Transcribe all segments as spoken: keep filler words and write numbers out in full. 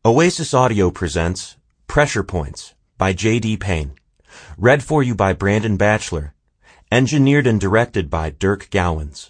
Oasis Audio presents Pressure Points by J D Payne. Read for you by Brandon Batchelor. Engineered and directed by Dirk Gowans.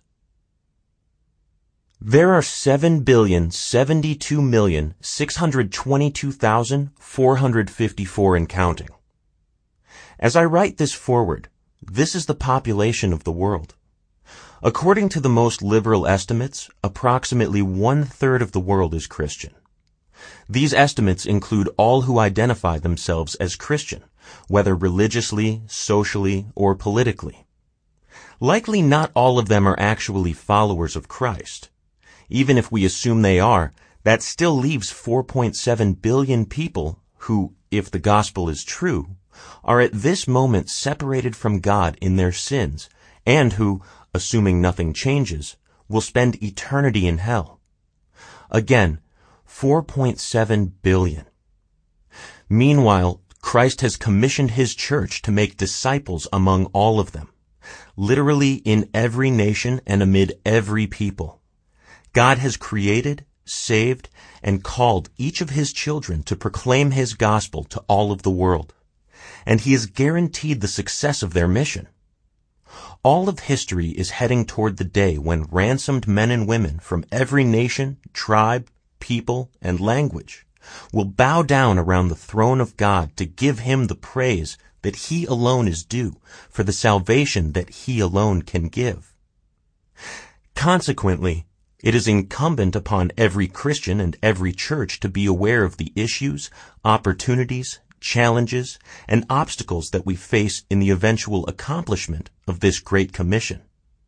There are seven billion seventy-two million six hundred twenty-two thousand four hundred fifty-four and counting. As I write this forward, this is the population of the world. According to the most liberal estimates, approximately one-third of the world is Christian. These estimates include all who identify themselves as Christian, whether religiously, socially, or politically. Likely not all of them are actually followers of Christ. Even if we assume they are, that still leaves four point seven billion people who, if the gospel is true, are at this moment separated from God in their sins, and who, assuming nothing changes, will spend eternity in hell. Again, four point seven billion. Meanwhile, Christ has commissioned his church to make disciples among all of them, literally in every nation and amid every people. God has created, saved, and called each of his children to proclaim his gospel to all of the world, and he has guaranteed the success of their mission. All of history is heading toward the day when ransomed men and women from every nation, tribe, people, and language will bow down around the throne of God to give him the praise that he alone is due for the salvation that he alone can give. Consequently, it is incumbent upon every Christian and every church to be aware of the issues, opportunities, challenges, and obstacles that we face in the eventual accomplishment of this Great Commission.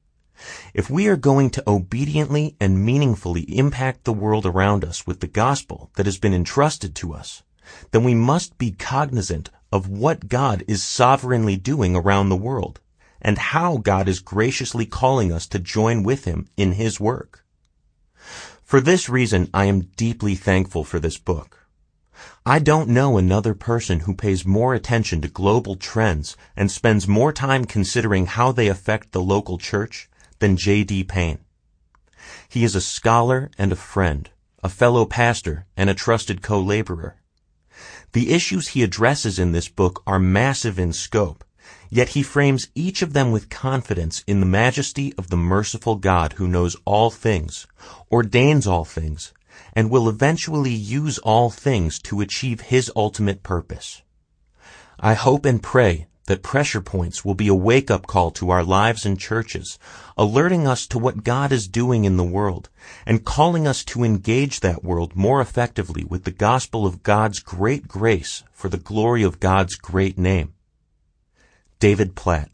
If we are going to obediently and meaningfully impact the world around us with the gospel that has been entrusted to us, then we must be cognizant of what God is sovereignly doing around the world and how God is graciously calling us to join with him in his work. For this reason, I am deeply thankful for this book. I don't know another person who pays more attention to global trends and spends more time considering how they affect the local church than J D Payne. He is a scholar and a friend, a fellow pastor and a trusted co-laborer. The issues he addresses in this book are massive in scope, yet he frames each of them with confidence in the majesty of the merciful God who knows all things, ordains all things, and will eventually use all things to achieve his ultimate purpose. I hope and pray that Pressure Points will be a wake-up call to our lives and churches, alerting us to what God is doing in the world, and calling us to engage that world more effectively with the gospel of God's great grace for the glory of God's great name. David Platt.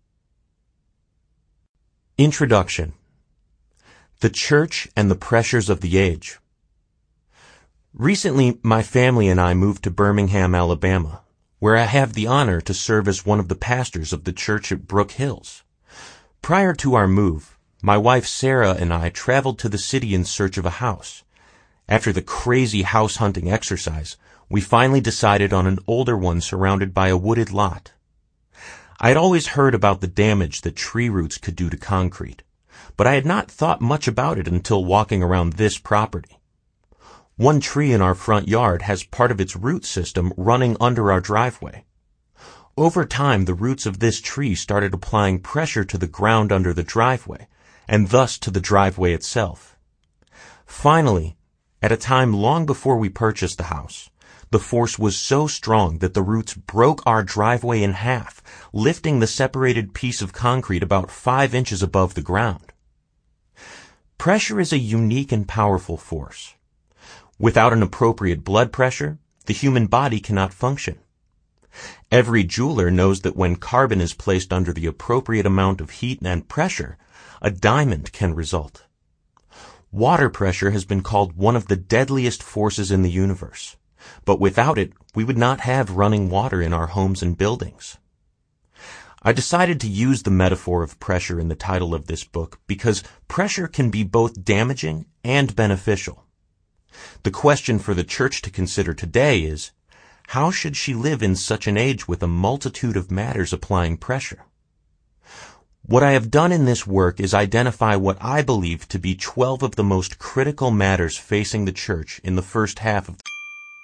Introduction. The Church and the Pressures of the Age. Recently, my family and I moved to Birmingham, Alabama, where I have the honor to serve as one of the pastors of the church at Brook Hills. Prior to our move, my wife Sarah and I traveled to the city in search of a house. After the crazy house hunting exercise, we finally decided on an older one surrounded by a wooded lot. I had always heard about the damage that tree roots could do to concrete, but I had not thought much about it until walking around this property. One tree in our front yard has part of its root system running under our driveway. Over time, the roots of this tree started applying pressure to the ground under the driveway, and thus to the driveway itself. Finally, at a time long before we purchased the house, the force was so strong that the roots broke our driveway in half, lifting the separated piece of concrete about five inches above the ground. Pressure is a unique and powerful force. Without an appropriate blood pressure, the human body cannot function. Every jeweler knows that when carbon is placed under the appropriate amount of heat and pressure, a diamond can result. Water pressure has been called one of the deadliest forces in the universe, but without it, we would not have running water in our homes and buildings. I decided to use the metaphor of pressure in the title of this book because pressure can be both damaging and beneficial. The question for the church to consider today is, how should she live in such an age with a multitude of matters applying pressure? What I have done in this work is identify what I believe to be twelve of the most critical matters facing the church in the first half of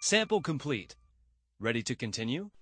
Sample complete. Ready to continue?